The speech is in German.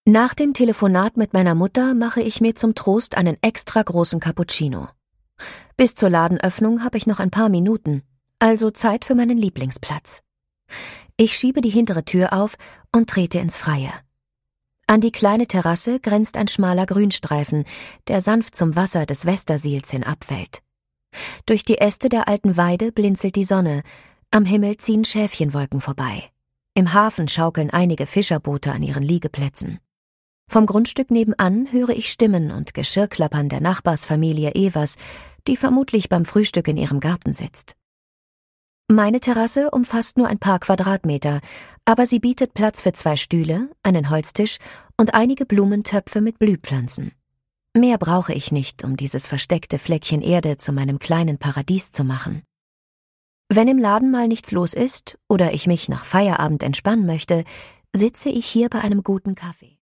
Nach dem Telefonat mit meiner Mutter mache ich mir zum Trost einen extra großen Cappuccino. Bis zur Ladenöffnung habe ich noch ein paar Minuten, also Zeit für meinen Lieblingsplatz. Ich schiebe die hintere Tür auf und trete ins Freie. An die kleine Terrasse grenzt ein schmaler Grünstreifen, der sanft zum Wasser des Westersiels hin abfällt. Durch die Äste der alten Weide blinzelt die Sonne, am Himmel ziehen Schäfchenwolken vorbei. Im Hafen schaukeln einige Fischerboote an ihren Liegeplätzen. Vom Grundstück nebenan höre ich Stimmen und Geschirrklappern der Nachbarsfamilie Evers, die vermutlich beim Frühstück in ihrem Garten sitzt. Meine Terrasse umfasst nur ein paar Quadratmeter, aber sie bietet Platz für 2 Stühle, einen Holztisch und einige Blumentöpfe mit Blühpflanzen. Mehr brauche ich nicht, um dieses versteckte Fleckchen Erde zu meinem kleinen Paradies zu machen. Wenn im Laden mal nichts los ist oder ich mich nach Feierabend entspannen möchte, sitze ich hier bei einem guten Kaffee.